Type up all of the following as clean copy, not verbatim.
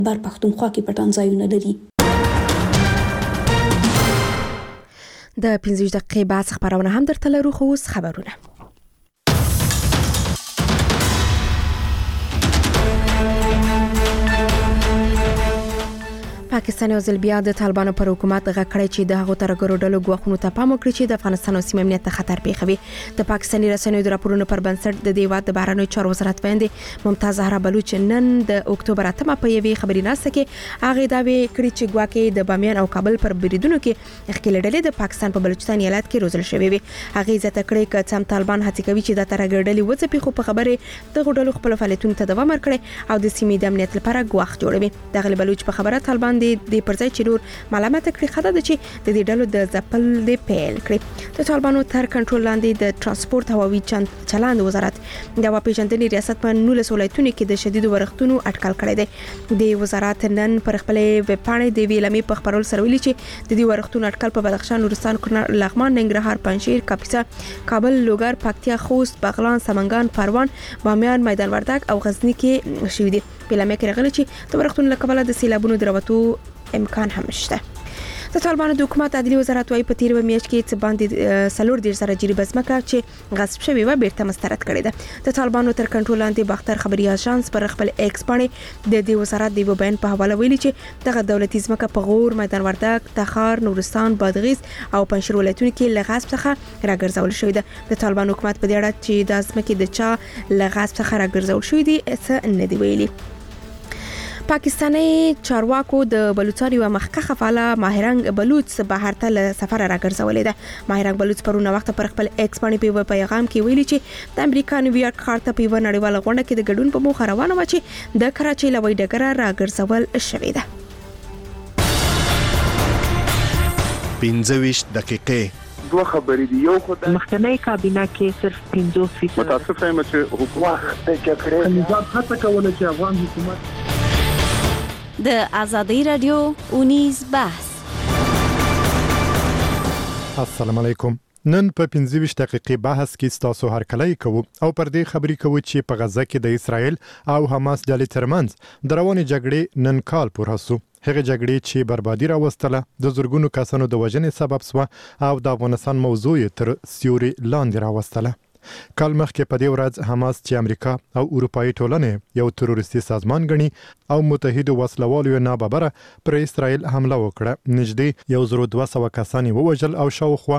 بر پښتونخوا کې پټان ځایونه لري. د 15 دقیقې بعد خبرونه هم درته لرو، خو اوس خبرونه. پاکستان او زلبیا د طالبانو پر حکومت غکړی چې د هغو ترګرو ډلو غوښنو ته پام وکړي چې د افغانستان او سیمې امنیت ته خطر پیښوي. د پاکستاني رسنیو د راپورونو پر بنسټ د دیوات د بهرنیو چارو وزارت ویاندې ممتاز زهرا بلوچ نن د اکتوبر 8 په یوې خبري ناسته کې هغه داوی کړی چې ګواکې د بامیان او کابل پر بریدونو کې خپل ډلې د پاکستان په بلوچستان ایالت کې روزل شوې وي. هغه زیاته کړې چې سم طالبان هڅه کوي چې د ترګر ډلې وځپي، خو په خبره د غډلو خپل فعالیتونو ته دوام ورکړي او د سیمې د امنیت لپاره ګواښ جوړوي. دغه بلوچ په خبره طالبان د پرځای نور ملامت کړی خدای د چې د دې ډلو د ځپل د پیل کړی. د طالبانو تر کنټرول لاندې د ترانسپورت هوایي چلند وزارت د واپیژندنې ریاست په 19 ولایتونو کې د شدید ورښتونو اټکل کړی دی. د وزارت نن پر خپل ویب پاڼې د ویلمې په خبرول سره ویلي چې د دې ورښتونو اټکل په بدخشان، نورستان، لغمان، ننګرهار، پنجشیر، کاپیسا، کابل، لوګر، پکتیا، خوست، بغلان، سمنګان، پروان، بامیان، میدان وردګ او غزنی کې شوې دي. ویلمې کې راغلي چې د ورښتونو لکبله د سیلابونو درواتو امکان هم شته. د طالبانو د حکومت عدلي وزارت وايي په تیر میاشت کې څه باندې 4 سره جریبه ځمکه چې غصب شوی و بیرته مسترد کړي ده. د طالبانو تر کنټرول لاندې باختر خبري اژانس پر خپل ایکس باندې د دې وزارت دی بیان په حواله ویلي چې دغه دولتي ځمکه په غور، میدان وردګ، تخار، نورستان، بادغیس او پنجشیر ولایتونو کې لغصب څخه راګرځول شوی ده. د طالبانو حکومت په دې اړه چې د ځمکې د چا لغصب څخه راګرځول شوی دي څه نه دی ویلي. پاکستاني چارواکو د بلوچستان یو مخکخه فعاله ماهرنګ بلوچ بهر ته له سفر راګرځولې ده. ماهرنګ بلوچ پرونه وخت پر خپل ایکس باندې په پیغام کې ویلي چې د امریکا نیویارک ښار ته په نړیواله غونډه کې د ګډون په موخه روانه و چې د کراچۍ لوی ډګر راګرځول شوې ده. 15 دقیقې دوه خبرې دي. یو خو د مخکنی کابینه کې صرف 50% متاسف یم چې حکومت د جګړې نظام هڅه کوله چې افغان حکومت د آزادۍ رادیو اونیز بحث. السلام علیکم. نن په 15 دقیقې بحث کې تاسو هرکلی کوو او پر دې خبرې کوو چې په غزه کې د اسرایل او حماس ډلې ترمنځ د روانې جګړې نن کال پوره شو. هغه جګړې چې بربادي راوستله، د زورګونو کسانو د وژنې سبب شو او د افغانستان موضوع تر سیوري لاندې راوستله. کال مخکې په دې ورځ حماس چې امریکا او اروپایي ټولنې یو تروریستي سازمان ګڼي او متحده وسلوالو نه ببره پر اسرائیل حمله وکړه. نږدې 1200 کسان ووژل او شاوخوا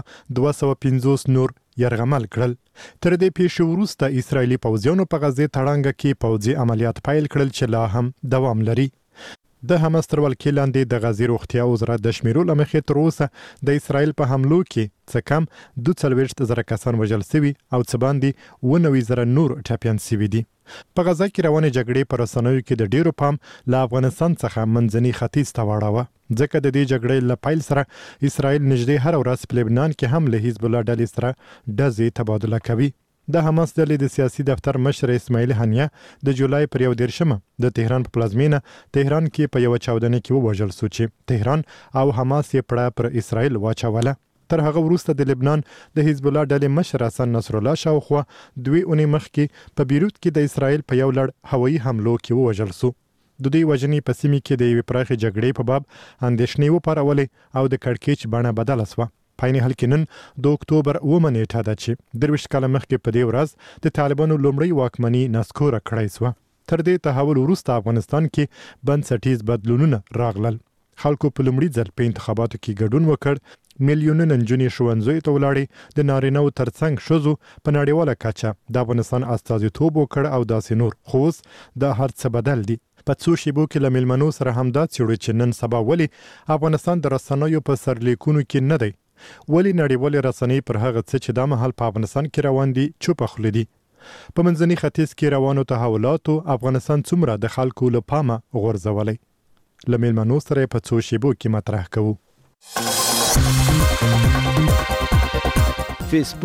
250 نور يرغمل کړل. تر دې پیښې وروسته اسرایلی پوځیانو په غزه تړانګه کې پوځي عملیات پیل کړل چې لا هم دوام لري. د حماس تر ولکې لاندې د غزې روغتیا وزارت د شمیرو لمخې تر اوسه د اسرائیل په حملو کې څه کم 42,000 کسان وژل شوي او څه باندې 90,000 نور ټپیان شوي دي. په غزه کې روانې جګړې پر رسنیو کې د ډیرو پام له افغانستان څخه منځني ختیځ ته واړاوه، ځکه د دې جګړې له پیل سره اسرائیل نږدې هر ورځ په لبنان کې هم له حزب الله ډلې سره ډزې تبادله کوي. د حماس ډلې د سیاسي دفتر مشر اسماعیل هنیه د جولای پر 1 د تهران په پلازمینه تهران کې په یو چاودنه کې ووژل شو چې تهران او حماس یې پړه پر اسرائیل واچوله. تر هغه وروسته د لبنان د حزب الله ډلې مشر حسن نصر الله شاوخوا 2 اونۍ مخکې په بیروت کې د اسرائیل په یو لړ هوایي حملو کې ووژل شو. د دې وژنې په سیمه کې د یوې پراخې جګړې په باب اندېښنې وپارولې او د کړکېچ بڼه بدله شوه. پاینې حل کې نن د اکتوبر 9 نیټه ده چې 23 کاله مخکې په دې ورځ د طالبانو لومړی واکمني نسکوره کړای شوه. تر دې تحول وروسته افغانستان کې بنسټیز بدلونونه راغلل. خلکو په لومړي ځل په انتخاباتو کې ګډون وکړ. میلیونونه نجونې ښوونځیو ته ولاړې. د نارینه‌و ترڅنګ ښځو په نړیواله کچه د افغانستان استازیتوب وکړ او داسې نور. خو اوس دا هر څه بدل دي. په څو شیبو کې له میلمنو سره همدا څېړو چې نن سبا ولې افغانستان د رسنیو په سرلیکونو کې نه دی. ولی نړیوالې رسنۍ پر هغه څه چې دا مهال په افغانستان کې روان دي چوپه خوله دي. په منځني ختیځ کې روانو تحولاتو افغانستان څومره د خلکو له پامه غورځولی. له میلمنو سره په څو شیبو کې مطرح کوو.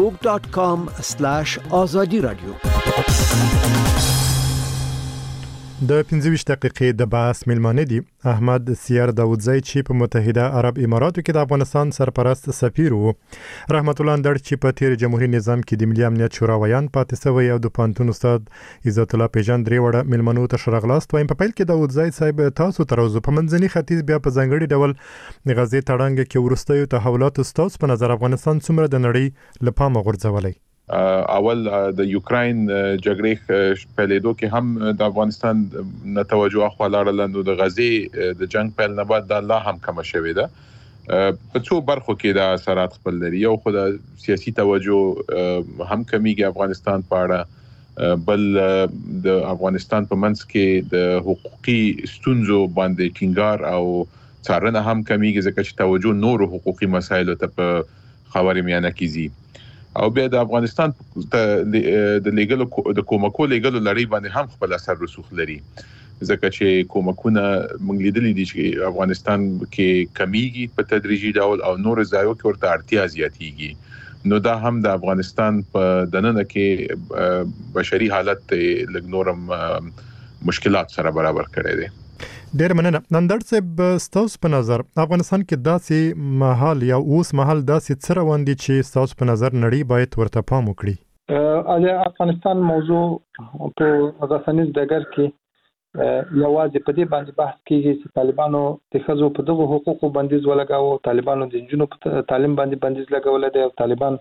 facebook.com/azadi radio د 15 دقیقې د بحث میلمانه دي احمد سیار داودزی چې په متحده عرب اماراتو کې د افغانستان سرپرست سفیر وو، رحمت الله اندړ چې په تیر جمهوریت نظام کې د ملي امنیت شورا ویان پاتې شوی او د پانتون استاد عزت الله پیژان درې وړه میلمنو ته شرغلاست وایم. په پیل کې داودزی صاحب تاسو تر اوسه په منځني ختیځ بیا په ځانګړي ډول غزې تړانګ کې ورستیو تحولات ستاسو په نظر افغانستان څومره د نړۍ لپاره غورځولای؟ اول د یوکرين جګړې په لیدو کې هم د افغانستان نه توجه خو لاړل نو د غزې د جنگ په نه بعد د الله هم کم شوی ده. په څو برخو کې د اثرات خپل لري، یو خو د سیاسي توجه هم کمیږي افغانستان په اړه، بل د افغانستان په منځ کې د حقوقي ستونزو باندې ټینګار او څارنه هم کمیږي ځکه چې توجه نور حقوقي مسایلو ته په خبرې میانه کیږي. او بیا د افغانستان د لیګلو د کومکو لیګلو لړۍ باندې هم خپل اثر رسوخ لري ځکه چې کومکونه موږ لیدلې دي چې افغانستان کې کمیږي په تدریجي ډول او نور ځایو کې ورته اړتیا زیاتېږي، نو دا هم د افغانستان په دننه کې بشري حالت لږ نورم مشکلات سره برابر کړي دي. ډیر مننه. نندړ صاحب ستاسو په نظر افغانستان کې داسې مهال یا اوس مهال داسې څه روان دي چې ستاسو په نظر نړۍ باید ورته پام وکړي؟ د افغانستان موضوع په رسنیز ډګر کې یوازې په دې باندې بحث کیږي چې طالبانو د ښځو په دغه حقوقو بندیز ولګاوه، طالبانو د نجونو په تعلیم باندې بندیز لګول دي، او طالبان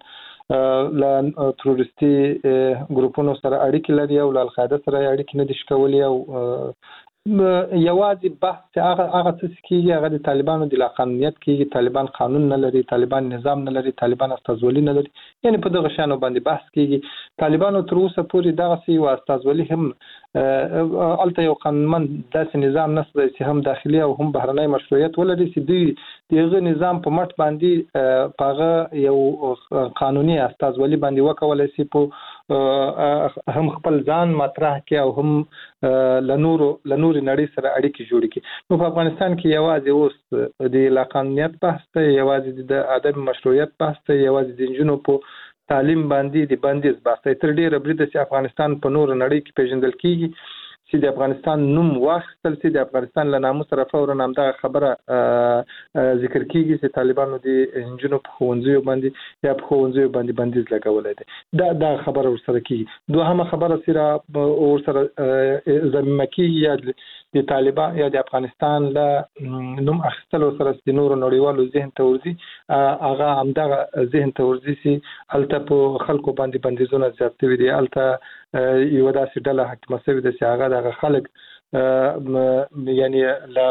له تروریستي ګروپونو سره اړیکې لري او له القاعده سره اړیکې نه دي شکولي، او یوازې بحث هغه څه کیږي هغه د طالبانو د لاقانونیت کیږي. طالبان قانون نه لري، طالبان نظام نه لري، طالبان استازولي نه لري، یعنی په دغه شانو باندې بحث کیږي. طالبانو تر اوسه پورې دغه سی او استازولي هم الته یو قانونمند داسې نظام نشته چې هم داخلي او هم بهرنی مشروعیت ولري چې دوی دغه نظام په مټ باندې پاغه یو قانوني استازولي باندې وکولای شي په هم خپل ځان مطرح کړي او هم لنور نړۍ سره اړیکې جوړ کړي. نو په افغانستان کې یوازې اوس د لاقانونیت بحث ته، یوازې د عدم مشروعیت بحث ته، یوازې د جنونو په تعلیم باندې د بندیز بحث ته. تر ډیره بریده چې افغانستان په نور نړۍ کې پیژندل کیږي چې د افغانستان نوم واخیستل چې د افغانستان له ناموس سره فورا همدغه خبره ذکر کیږي چې طالبانو د انجونو په ښوونځیو باندې یا په ښوونځیو باندې بندیز لګولای دي. دا خبره ورسره کیږي. دوهمه خبره سره ورسره ضمیمه کیږي یا د طالبان یا د افغانستان له نوم اخیستلو سره د نورو نړیوالو ذهن ته ورځي، هغه همدغه ذهن ته ورځي چې هلته په خلکو باندې بندیزونه زیات شوي دي، هلته یو داسې ډله حاکمه شوې ده چې هغه دغه خلک یعنی له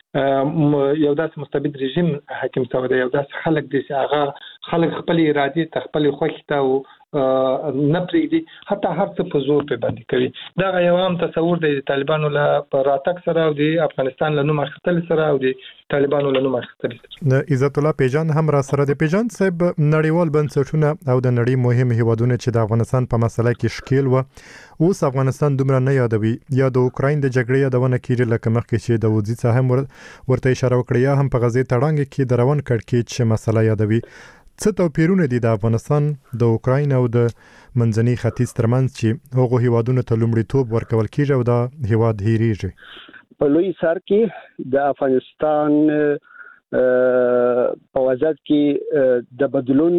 یو داسې مستبد رژیم حاکم شوی دی، یو داسې خلک دي چې هغه خلک خپل ارادې ته خپل خوښې ته نه پرېږدي، حتی هر څه په زور په باندې کوي. دا یو عام تصور دی د طالبانو له راتګ سره او د افغانستان له نوم اخیستل سره او د طالبانو له نوم اخیستل سره. عزت الله پیژان هم را سره د پیژان صاحب نړیوال بنسټونه او د نړۍ مهم هیوادونه چې د افغانستان په مسله کې شکیل و اوس افغانستان دومره نه یادوي یا د اوکراین د جګړې یادونه کیږي، لکه مخکې چې د وزیر صاحب ورته اشاره وکړه، یا هم په غزې تړانګ کې د روان کړکېچ مسله یادوي. څه توپیرونه دي د افغانستان د اوکراین او د منځني ختیځ ترمنځ چې هغه هیوادونو ته لومړیتوب ورکول کیږي او دا هیواد هیریږي؟ په لوی سر کې د افغانستان په وضعیت کې د بدلون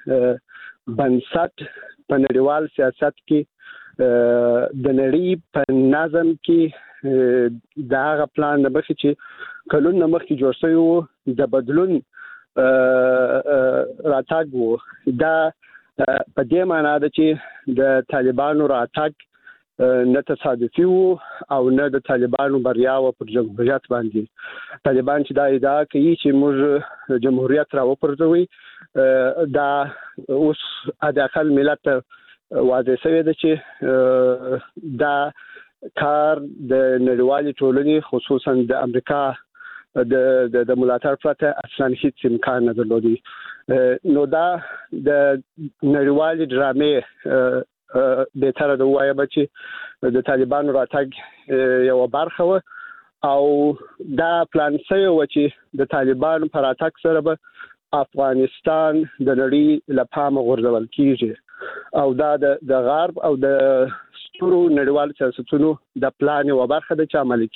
بنسټ په نړیوال سیاست کې د نړۍ په نظم کې دا هغه پلان د مخکې چې کلونه مخکې جوړ شوی و د بدلون راتګ وو. دا په دې معنی ده چې د طالبانو راتګ نه تصادفي وو او نه د طالبانو بریا و پر جمهوریت باندې. طالبان چې دا ادعا کوي چې موږ جمهوریت را وپرځوي، دا اوس اداخل ملت واضح شوی ده چې دا کار د نړیوالې ټولنې خصوصا د امریکا د ملاتړ پرته اصلا هیڅ امکان نه درلودي. نو دا د نړیوالې ډرامې بهتره ده ووایم چې د طالبانو راتګ یو برخه و او دا پلان شوی و چې د طالبانو په راتګ سره به افغانستان د نړۍ له پامه غورځول کیږي او دا د غرب او د ستورو نړیوال سیاستونو د پلان او برخه د عملي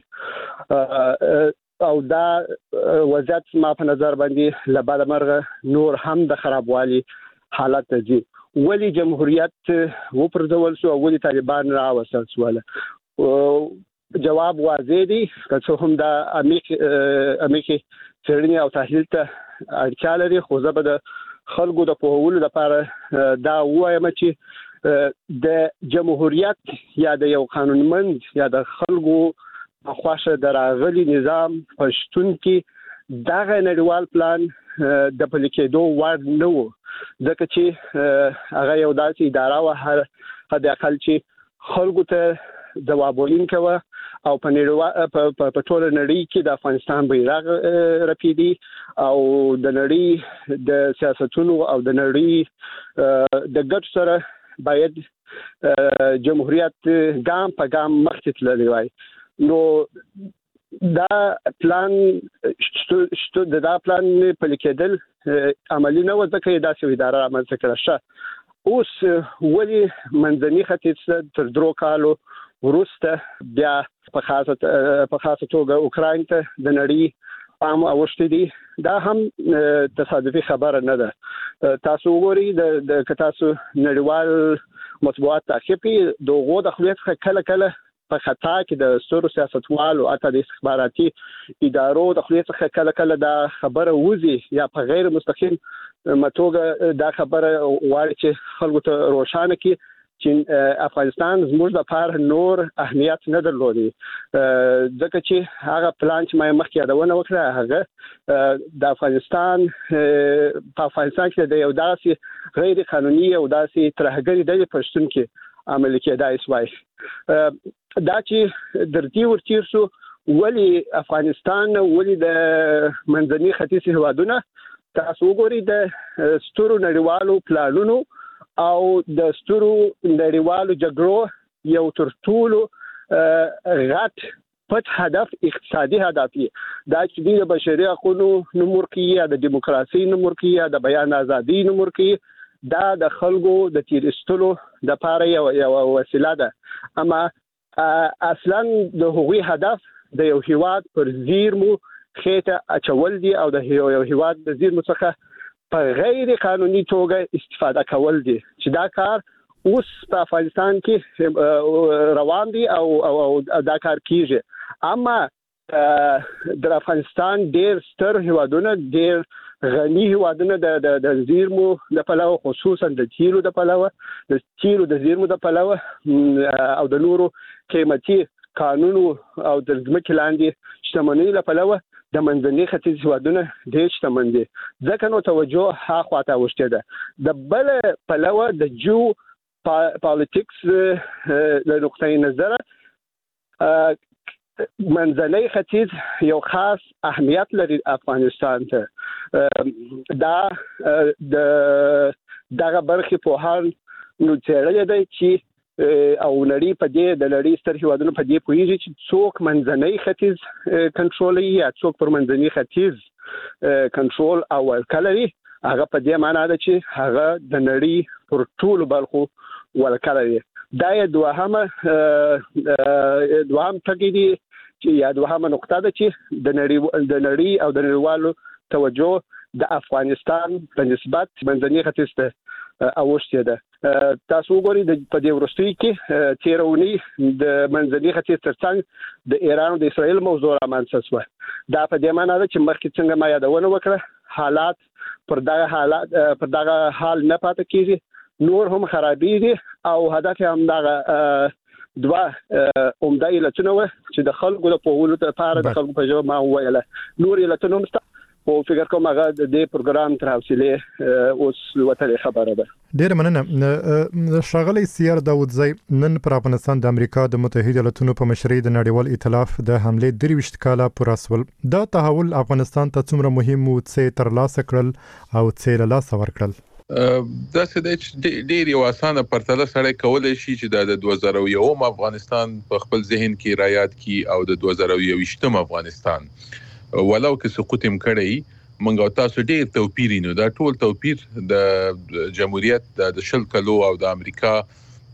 کیږي او دا وضعیت ما په نظر باندې لباده مرغه نور هم د خرابوالي حالت دي ولی جمهوریت و پرځول شو ولی طالبان راوستل شو جواب واضح دی که هم د امریکا څېړنې او تحلیل ته اړتیا لري خو زه به د خلکو د پوهولو لپاره دا وایم چې د جمهوریت یا د یو قانونمند یا د خلکو خواشه دراغلي نظام پښتون کې دغه نړیوال پلان د پلیکېدو وړ نه و ځکه چې هغه یو داسې اداره و حد اقل چې خلکو ته ځواب ورکوي او په ټول نړۍ کې د افغانستان بیرغ رپیدي او د نړۍ د سیاستونو او د نړۍ د ګډ سره باید جمهوریت ګام په ګام مخکې تللی وای نو دا پلان دا پلان پلیکېدل عملی نه و ځکه دا چې اداره رامنځته کړه شه اوس ولی منځني ختیځ تر 3 کالو وروسته بیا په خاصه توګه اوکراین ته د نړۍ پام اوښتې دي دا هم تصادفي خبره نه ده تاسو وګورئ د تاسو نړیوال مطبوعات تعقیب کړئ دغه د خپل کله په خطا کې د ستورو سیاستوالو او د استخباراتي ادارو د خپل کله دا خبره وزي یا په غیر مستقیم متوګه دا خبره واړي چې خلکو ته روښانه کړي چې افغانستان زموږ لپاره نور اهمیت نه درلودي ځکه چې هغه پلان چې ما مخکې یادونه وکړه هغه د افغانستان کې د یو داسې غیر قانوني او داسې ترهګري د پښتون کې عملي کېدای شوی دا چې درتي ورتیر شو ولی افغانستان ولی د منځني ختیځ هیوادونه تاسو وګورئ د ستورو نړیوالو پلانونو او د ستورو نړیوالو جګړو یو تر ټولو غټ پټ هدف اقتصادي هدف دی دا چې د بشري حقوقو نمور کې د دیموکراسي نمور کې د بیان ازادي نمور کې دا د خلکو د تیرستلو د پاره یو وسیله ده اما اصلا د هغوی هدف د یو هیواد پر زیرمو خېټه اچول دي او د یو هیواد د زیرمو څخه په غیر قانوني توګه استفاده کول دي چې دا کار اوس په افغانستان کې روان دي او دا کار کیږي اما د افغانستان ډېر ستر هیوادونه ډېر غني هیوادونه د زیرمو د پلوه خصوصا د تیلو د پلوه د تیلو د زیرمو د پلوه او د نورو قیمتي قانونو او د ځمکې لاندې شتمنۍ له پلوه د منځني ختیځ هیوادونه ډېر شتمن دي ځکه نو توجه هاخوا ته اوښتې ده د بل پلوه د جو پالیټکس له نقطې نظره منځنی ختیځ یو خاص اهمیت لري افغانستان ته دا دغه برخې په حال نو څېړل دی چې او نړۍ په دې د نړۍ ستر هیوادونو په دې پوهیږي چې څوک منځنی ختیځ کنټرول یا څوک پر منځنی ختیځ کنټرول او ورکلري هغه په دې معنی ده چې هغه د نړۍ پر ټولو برخو ورکلري دا دوهم ټکی دی چې یا دوهمه نقطه ده چې د نړۍ او د نړیوالو توجه د افغانستان په نسبت منځني ختیځ ته اوښتې ده تاسو وګورئ په دې وروستیو کې تیرونی د منځني ختیځ ترڅنګ د ایران او د اسرائیل موضوع رامنځته شوه دا په دې معنی ده چې مخکې څنګه ما یادونه وکړه حالات پر دغه حال نه پاتې کیږي نور هم خرابېږي او هدف هم دغه دوه عمده علتونه و چې د خلکو د پوهولو لپاره د خلکو په ژبه ما وویله نور علتونه هم خو فکر کوم هغه د دې پروګرام تر حوصلې اوس وتلې خبره ده ډېر مننه ښاغلی سیار داودزی نن پر افغانستان د امریکا د متحده ایالاتونو په مشرۍ د نړیوال ائتلاف د حملې 23 کاله پوره شول دا تحول افغانستان ته څومره مهم و چې ترلاسه کړل او چې له لاسه ورکړل دا څه ډېر یو اسانه پرتله سره کولای شي چې د 2001 افغانستان په خپل ذهن کې رایاد کی او د 2021 افغانستان ولو کې سقوط هم کړی منګو تاسو ډېر توپیر نو دا ټول توپیر د جمهوریت د شل کلو او د امریکا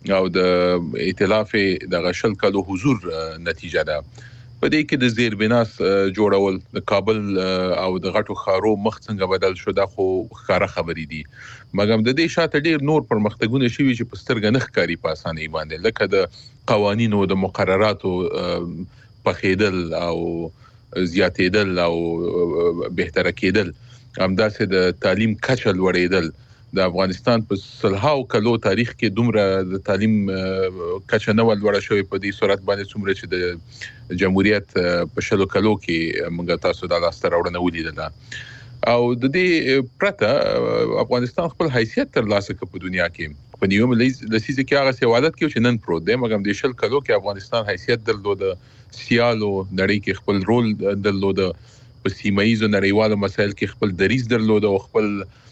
او د ائتلاف د غشل کلو حضور نتیجه ده. په دې کې د زیربناس جوړول د کابل او د غټو خارو مخ څنګه بدل شو دا خو ښکاره خبرې دي، مګر د دې شاته ډیر نور پرمختګونه شوي چې په سترګه نه ښکاري په اسانۍ باندې، لکه د قوانینو د مقرراتو پخېدل او زیاتېدل او بهتره کېدل، همداسې د تعلیم کچه لوړېدل. د افغانستان په سلهاو کلو تاریخ کې دومره د تعلیم کچه نه لوړه شوې په دې صورت باندې څومره چې د جمهوریت په شلو کلو کې موږ تاسو د لاسته راوړنه ولیدله. او د دې پرته افغانستان خپل حیثیت ترلاسه کړ په دنیا کې په نیوم لسیزه کې هغه سوالات کې چې نن پروت دی، مګر د شل کلو کې افغانستان حیثیت درلود، سیالو نړۍ کې خپل رول درلود، په سیمایي نړیوالو مسایل کې خپل دریځ درلود او خپل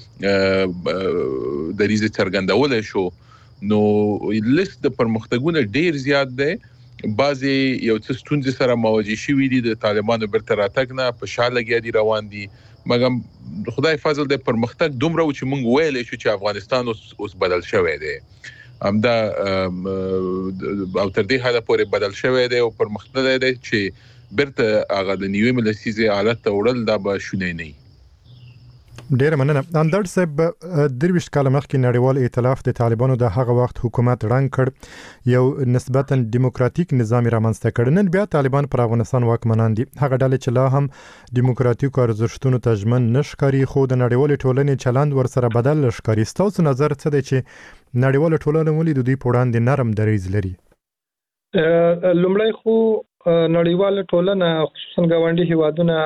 دریځ څرګندول شو. نو لیست د پرمختګونو ډیر زیات دی، بعضي یو څه ستونزې سره مواجه شوي دي، د طالبانو برته راتګ نه په شا لګیا دي روان دي، مګر خدای فضل د پرمختګ دومره چې موږ ویلې شو چې افغانستان اوس بدل شوی دی، همدا او تر دې حده پورې بدل شوی دی او پرمختللی دی چې برته هغه د نیومې لسیزې حالت ته وړل دا به شونی نه. ډیر مننه. اندر صاحب 23 کال مخکې نړیوال ائتلاف د طالبانو د هغه وخت حکومت رنګ کړ، یو نسبتا دیموکراتیک نظام رامنځته کړ. نن بیا طالبان پر افغانستان واکمنان دي، هغه ډلې چې لا هم دیموکراتیک ارزښتونو ته ژمن نشکاري، خو د نړیوال ټولنې چلند ورسره بدل ښکاري. ستاسو نظر څه دی چې نړیوال ټولنه ولې د دوی په وړاندې نرم دریځ لري؟ لومړی خو نړیواله ټولنه خصوصا ګاونډي هیوادونه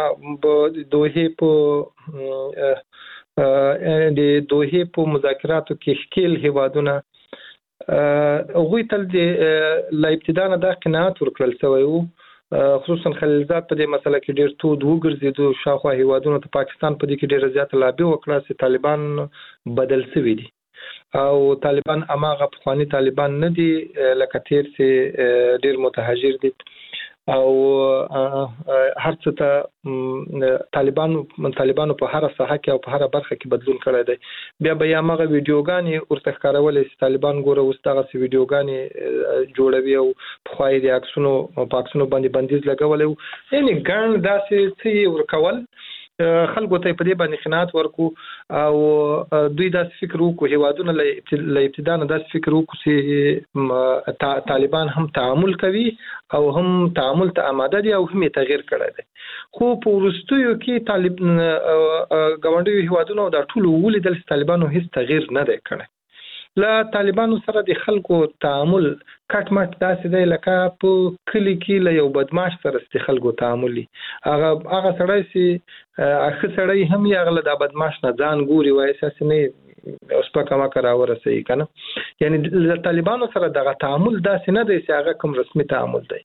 د دوحې په مذاکراتو کې ښکیل هیوادونه هغوی تل له ابتدا نه دا قناعت ورکړل شوی وو، خصوصا خلیلزاد په دې مسله کې ډیر تود وګرځېدو، شاوخوا هیوادونو ته پاکستان په دې کې ډیره زیاته لابي وکړه چې طالبان بدل شوي دي او طالبان اماغه پخوانی طالبان نه دي، لکه تیر چې ډیر متهاجر دي او هر څه ته طالبانو په هر ساحه کې او په هر برخه کې بدلون کړی دی. بیا به یا مغه ویډیوګانې ورته ښکارولې چې طالبان ګوره اوس دغه ویډیوګانې جوړوي او په خوای د عکسونو باندې بندیز لګولې، یعنی ګڼ داسې څه ورکول خلکو ته په دې باندې قناعت ورکو او دوی داسې فکر وکړو، هیوادونه له ابتدا نه داسې فکر وکړو چې طالبان هم تعامل کوي او هم تعامل ته آماده دي او هم یې تغییر کړی دی. خو په وروستیو کې ګاونډیو هیوادونو دا ټول ولیدل چې طالبانو هیڅ تغییر نه دی کړی. له طالبانو سره د خلکو تعامل کټ مټ داسې دی لکه په کلی کې له یو بدمعاش سره د خلکو تعامل، هغه سړی چې اخر سړی هم یې هغه د بدمعاش نه ځان ګوري وایي اساس نه اوس په کومه کرا ورسې کنه، یعنی د طالبانو سره دغه تعامل داسې نه دی چې هغه کوم رسمي تعامل دی.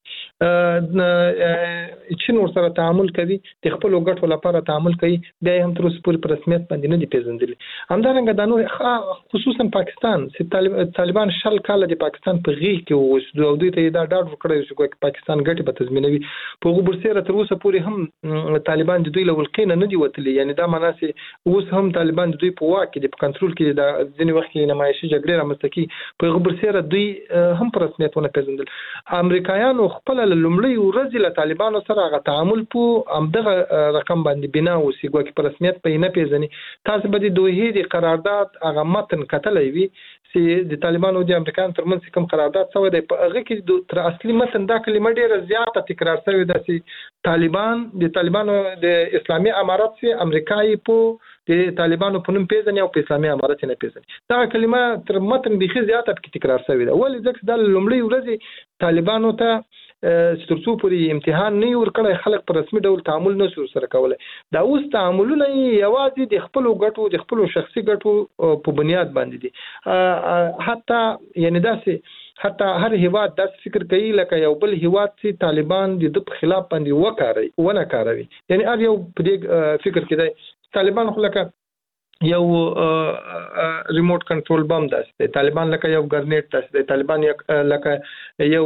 چې نور سره تعامل کوي د خپل ګټو لپاره تعامل کوي، بیا هم تر اوسه پورې په رسمیت باندې نه دی پیژندل. همدارنګه د نور خصوصا پاکستان چې طالبان شل کال د پاکستان په غیږ کې اوسېدو او دوی ته دا ډاډ ورکړی چې پاکستان ګټې به تضمینوي، په هغو برسېره تر اوسه پورې هم طالبان د دوی له ولقې نه دي وتلي، یعنی دا معنی چې اوس هم طالبان د دوی په واک کې د کنټرول کې د ځینې وخت کې نمایشي جګړې رامنځته کوي، په هغو برسېره دوی هم په رسمیت ونه پیژندل. امریکایانو خپل له لومړۍ ورځې له طالبانو سره هغه تعامل په همدغه رقم باندې بنا اوسي، ګویا په رسمیت په نه پیژني. تاسو به د دوحې د قرارداد هغه متن کتلی وي چې د طالبانو او د امریکایانو ترمنځ کوم قرارداد شوی دی، په هغه کې تر اصلي متن دا کلمه ډیره زیاته تکرار شوې ده چې طالبانو د اسلامي امارت چې امریکایي په د طالبانو په نوم پیژني او په اسلامي امارت نه پیژني. دا کلمه تر متن بيخي زیاته پکې تکرار شوې ده، ولې ځکه د لومړۍ ورځې طالبانو ته سترڅو پورې امتحان نه ورکړی، خلک په رسمي ډول تعامل نه سره کولای. دا اوس تعاملونه یوازې د خپل ګټو د خپل شخصي ګټو په بنیاد باندې دي. حتی هر هیواد داسې فکر کوي لکه یو بل هیواد چې طالبان د په خلاف باندې ونه کاروي، یعنی هر یو په دې فکر کې دی. طالبان خو لکه یو ریموټ کنټرول بم داسته طالبان لکه یو ګرنیټ داسته طالبان لکه یو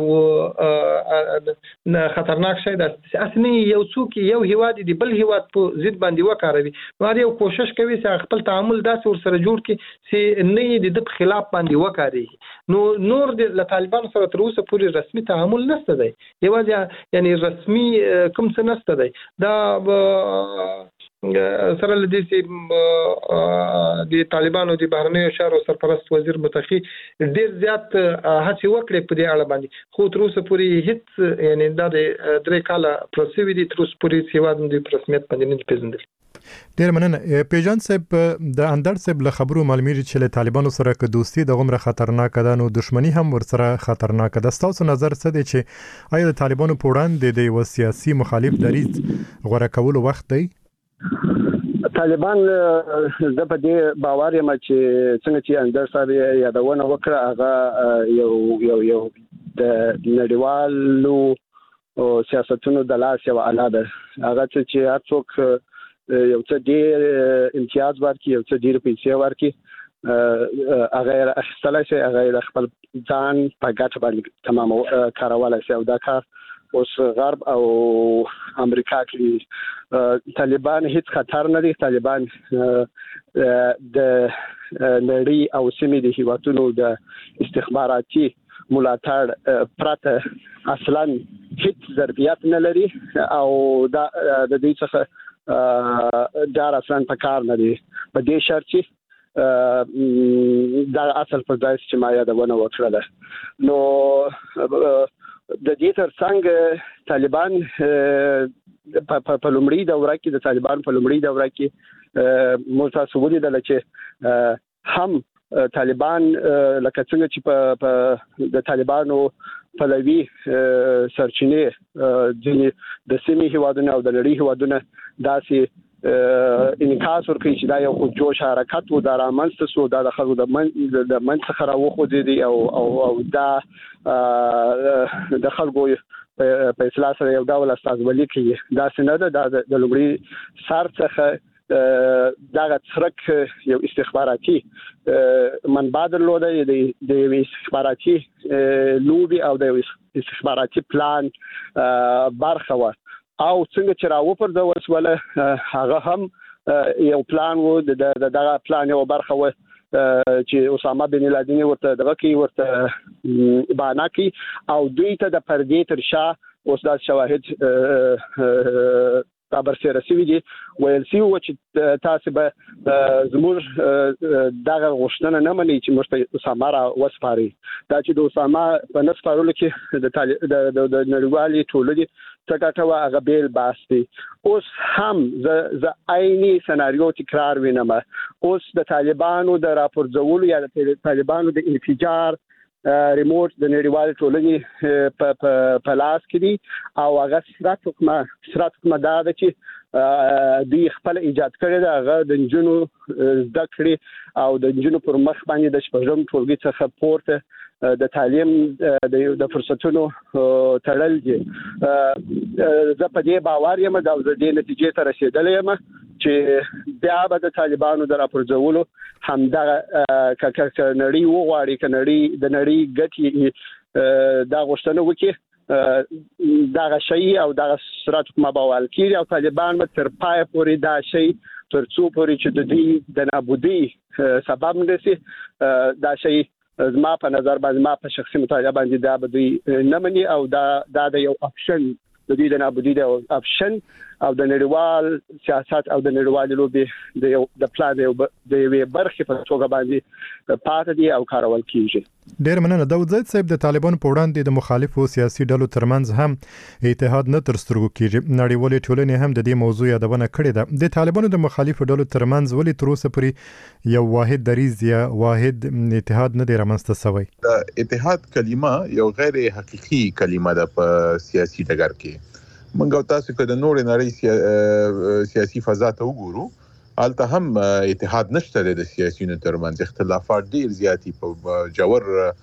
خطرناک شی داسته اصلي یو څوک یو هیواد دی بل هیواد په ضد باندې وکاروي نو یو کوشش کوي چې خپل تعامل داسې ور سره جوړ کړي چې نه د خلاف باندې وکاري نو نور د طالبان سره تر اوسه پوری رسمي تعامل نشته دی یوازې یعنی رسمي کوم څه نشته دی دا سره لدی چې د طالبانو د بهرنیو چارو سرپرست وزیر متخی ډیر زیات هڅه وکړي په دې اړه باندې خو تر اوسه پورې هیڅ یعنی د درې کاله پروسې دي تر اوسه پورې سیواد د رسمیت باندې نه پیژندل. ډیر مننه پیجان صاحب د اندر صاحب له خبرو معلومیږي چې له طالبانو سره که دوستي د غمره خطرناک ده نو دښمنی هم ورسره خطرناک ده. تاسو نظر څه دی چې آیا د طالبانو په وړاندې د یو سیاسي مخالف دریځ غوړه کولو وخت دی؟ طالبان د په دې باور یم چې څنګه چې اندر صاحب یادونه وکړه هغه یو د نړیوالو سیاستونو د لاس یو اله ده هغه چې هر څوک یو څه ډیر امتیاز ورکړي یو څه ډیر پیسې ورکړي هغه اخیستلای شي هغه خپل ځان په ګټه باندې تمام کارولای شي او دا کار اوس غرب او امریکا کې طالبان هیڅ خطر نه دي. طالبان د نړۍ او سیمې د هیوادونو د استخباراتي ملاتړ پرته اصلا هیڅ ظرفیت نه لري او دا د دې څخه دار اصلا په کار نه دي په دې شرط چې دا اصل پر ځای چې ما یادونه وکړه نو د دې ترڅنګ طالبان په لومړی دوره کې د طالبان په لومړی دوره کې متصوري ده چې هم طالبان لکه څنګه چې په د طالبانو پلوي سرچینې د سیمې هیوادونو او د نړۍ هیوادونو داسې انعکاس ورکړي چې دا یو جوش حرکت و د رامنځته شو د خلکو د منځ څخه راوخوځي دي او دا د خلکو په اصلاح سره یو ډول استازولي کوي دا څنګه ده د لومړي سر څخه دا څرک یو استخباراتي منبع درلوده د استخباراتي لوبي او د استخباراتي پلان برخه و او څنګه چې راو پر د وسوله هغه هم یو پلان وو دغه پلان یو برخه و چې اسامه بن لادن ورته دغه کې ورته بانا کې او دوی ته د پردې تر شا اوس د شواهد خبر سره رسیدي دي ویل سی و چې تاسو به زموږ دغه غوښتنه نه منئ چې موږ په اسامه را وسپاري دا چې د اسامه په نسپارلو کې د نړیوالي ټولنې څخه هغه بیل باسي اوس هم ز عیني سناریو تکرار وینم اوس د طالبانو د راپورځولو یا د طالبانو د انفجار ریموټ د نړیوال ټولنې په لاس کې دي او هغه سرات حکومت دا چې دوی خپل ایجاد کړی دا هغه د نجونو زده کړې او د نجونو پر مخ باندې د شپږم ټولګي څخه پورته د تعلیم د فرصتونو تړل دي زه په دې باور یم دا د دې نتیجې ته رسیدلې یم چې بیا به د طالبانو د راپورځولو همدغه نړۍ وغواړي که نړۍ د نړۍ ګټې دا غوښتنه وکړي دغه شی او دغه سرات حکومت باور کړي او طالبان به تر پای پورې دا شی تر څو پورې چې د دې د نابودي سبب نشي دا شی زما په نظر باندې ما په شخصي مطالعه باندې دا به دوی نه مني او دا د یو اپشن د دې د نابودي د اپشن او د نړیوال سیاست او د نړیوال لوبي د پلان د یوې برخې په توګه باندې پاتې دي او کارول کیږي. ډیر مننه داود زید صاحب د طالبانو په وړاندې د مخالفو سیاسي ډلو ترمنځ هم اتحاد نه تر سترګو کیږي. نړیوال ټولنې هم د دې موضوع یادونه کړې ده. د طالبانو د مخالفو ډلو ترمنځ ولې تر اوسه پورې یو واحد دریځ یا واحد اتحاد نه دی رامنځته شوی؟ د اتحاد کلمه یو غیر حقيقي کلمه ده په سیاسي ډګر کې. منګو تاسو که د نور نړۍ سیاسي فضا ته وګورو البته هم اتحاد نشته د سیاسيونو ترمنځ اختلافات ډیر زیاتی په جوړ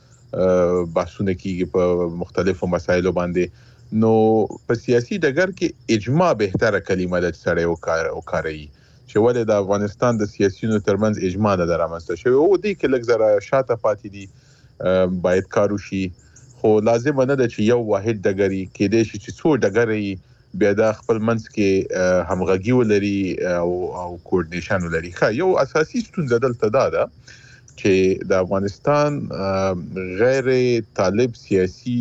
بحثونه کیږي په مختلفو مسایلو باندې نو په سیاسي ډګر کې اجماع بهتره کلمه ده سره وکاري چې ولې د افغانستان د سیاسيونو ترمنځ اجماع نه درامسته شوی او دې کې لږ زره شاته پاتې دي باید کار وشي خو لازم نه ده چې یو واحد دګری کې دې چې څو دګری بیا د خپل منځ کې همغږي ولري او کوارډینیشن ولري یو اساسي ستونزه دلته ده چې د افغانستان غیر طالب سیاسي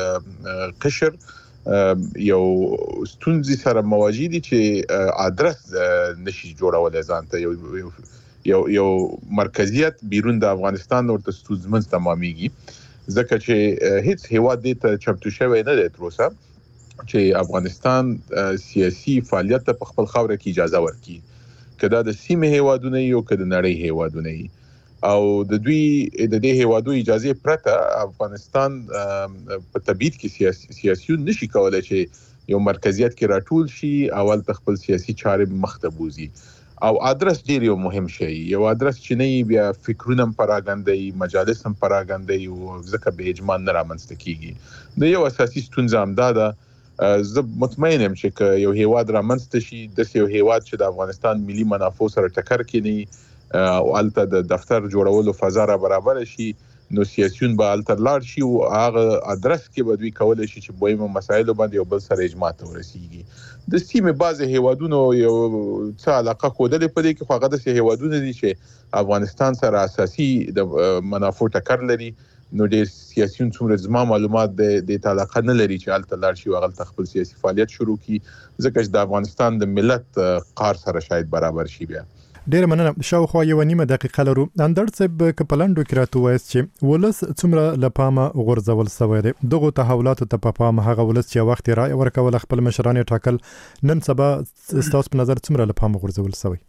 قشر یو ستونزې سره مواجه دي چې ادرس نشي جوړولای ځانته یو مرکزیت بیرون د افغانستان ورته ستونزمن تمامېږي ځکه چې هیڅ هیواد دې ته چمتو شوی نه دی تر اوسه چې افغانستان سیاسي فعالیت په خپل خاوره کې اجازه ورکړي کله د سیمه هیوادونه یو کله نړۍ هیوادونه او د دوی د دې هیوادو اجازه پرته افغانستان په تبعید کې سیاسيون نشي کولای چې یو مرکزیت کې راټول شي اول خپل سیاسي چارې مخته بوزي او ادرس ډیر یو مهم شی یو ادرس چې نه بیا فکرونه پراګندای مجالس هم پراګندای او ځکه به اجماع نه رامنځته کیږي د یو اساسي ستونزه هم ده زه مطمئن یم چې یو هیواد رامنځته شي د یو هیواد چې د افغانستان ملي منافع سره ټکر کوي او الته د دفتر جوړولو فضا را برابر شي نو سیاسيون به الته لاړ شي او هغه ادرس کې به دوی کولای شي چې مهمه مسایل باندې یو بل سره اجماع ته ورسیږي د سیمه بعض هیوادونو یو څه علاقه کودلې پدې کې خو هغه د هیوادونو دي چې افغانستان سره اساسي د منافع ټکر لري نو د سیاسيون څومره زما معلومات د علاقه نه لري چې الته لاړ شي او هغه خپل سیاسي فعالیت شروع کړي ځکه چې د افغانستان د ملت قار سره شاید برابر شي بیا ډیر مننه شاوخوا یو نیمه دقیقه لرو اندر صاحب کپلانډو کې راته وایي چې ولس څومره لپامه غورځول سوی دی دغه تحولات ته په پام هغه ولس چې وخت رائے ورکول خپل مشران ټاکل نن سبا ستاسو په نظر څومره لپامه غورځول سوی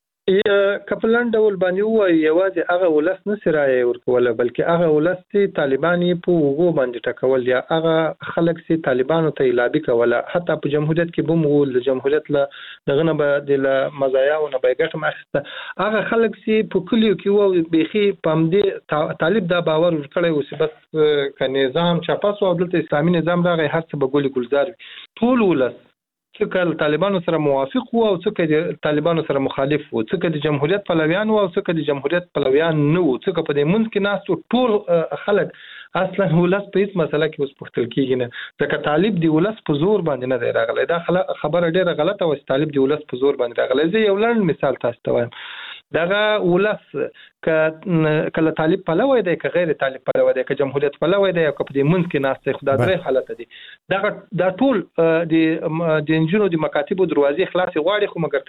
کپلانډ ډول باندې وایي یوازې هغه ولس نه سرای ورکول بلکې هغه ولس چې طالباني په وګو باندې ټکول یا هغه خلک چې طالبانو ته لابي کوله حتی په جمهوریت کې بم ول د جمهوریت له دغه نه به د مزایا او نه بیګټ ماخسته هغه خلک چې په کلیو کې وو بيخي پام دي طالب دا باور ورکړی او چې بس ک نظام چاپاس او دلته اسلامي نظام راغی هر څه به ګولي ګلزار ټول ولس څکه طالبانو سره موافق وو او څکه د طالبانو سره مخالف وو څکه د جمهوریت پلویان وو او څکه د جمهوریت پلویان نه وو څکه په دې منځ کې ناس ټول خلک اصلا ولس په هیڅ مسله کې اوس پختل کیږي نه ځکه طالب دی ولس په زور باندې نه راغلی دا خبره ډیره غلطه و چې طالب دی ولس په زور باندې راغلی زه یو لړ مثال تاسو ته وایم دغه ولس کله طالب پلوی دی که غیر طالب پلوی دی که جمهوریت پلوی دی او که په دې منځ کې ناست خدای درې حالت دي دا ټول د انجونو د مکاتبو دروازې خلاص غواړي خو مګر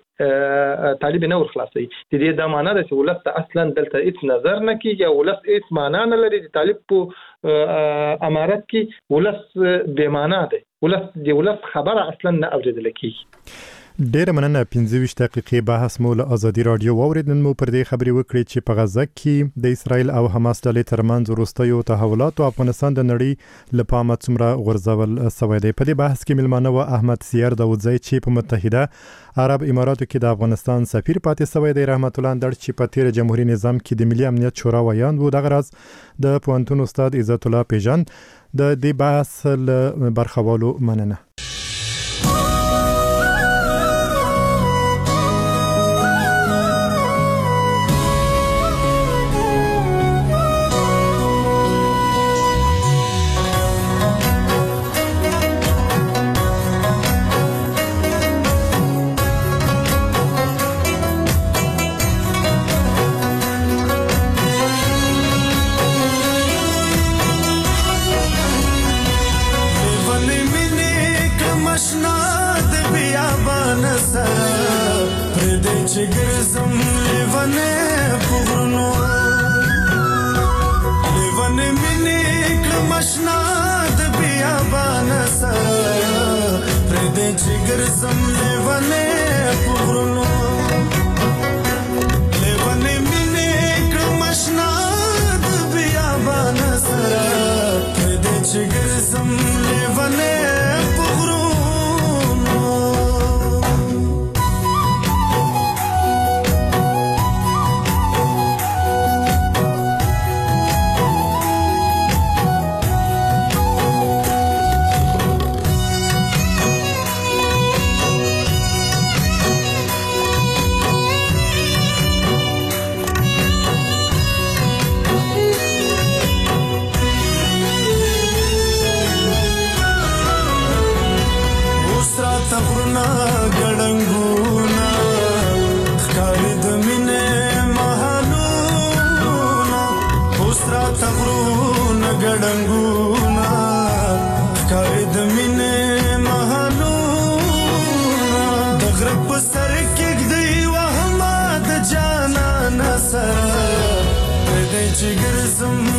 طالب نه ور خلاصي د دې د معنا ده چې ولس اصلا دلته هیڅ نظر نه کیږي ولس هیڅ معنا نه لري د طالب په امارت کې ولس بے معنا دی ولس خبره اصلا نه اوریدل کیږي ډیر مننه 15 دقیقې بحث مو له ازادي رادیو واوریدل مو پر دې خبري وکړي چې په غزه کې د اسرایل او حماس ډلې ترمنځ وروستیو تحولات او افغانستان د نړۍ لپاره څومره غورځول سوی دی په دې بحث کې ملمانه و احمد سیر داوودزی چې په متحده عرب اماراتو کې د افغانستان سفیر پاتې سوی دی رحمت الله اندړ چې په تیر جمهوریت نظام کې د ملي امنیت شورا ویاند وو دغه راز د پوهنتون استاد عزت الله پیژن د دې بحث له برخوالو مننه تغرونا ګړنګونا ښکارې د مینې محلونا اوس را تغرونا ګړنګونا ښکارې د مینې محلونا د غره په سر کېږدئ وهمه د جانانه سره پرېږدئ چې ګرځم